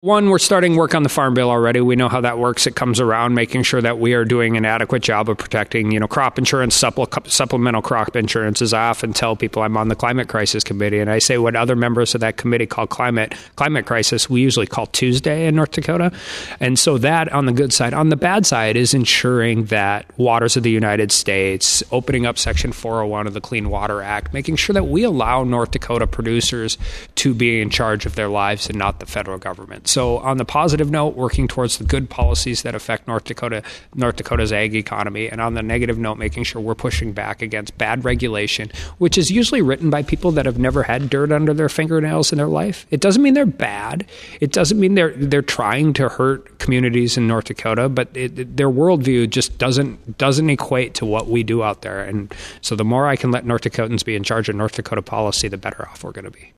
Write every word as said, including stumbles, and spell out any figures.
One, we're starting work on the Farm Bill already. We know how that works. It comes around making sure that we are doing an adequate job of protecting, you know, crop insurance, supple- supplemental crop insurance. As I often tell people, I'm on the Climate Crisis Committee, and I say what other members of that committee call climate climate crisis, we usually call Tuesday in North Dakota. And so that on the good side. On the bad side is ensuring that waters of the United States, opening up Section four oh one of the Clean Water Act, making sure that we allow North Dakota producers to be in charge of their lives and not the federal government. So on the positive note, working towards the good policies that affect North Dakota, North Dakota's ag economy. And on the negative note, making sure we're pushing back against bad regulation, which is usually written by people that have never had dirt under their fingernails in their life. It doesn't mean they're bad. It doesn't mean they're they're trying to hurt communities in North Dakota, but it, it, their worldview just doesn't doesn't equate to what we do out there. And so the more I can let North Dakotans be in charge of North Dakota policy, the better off we're going to be.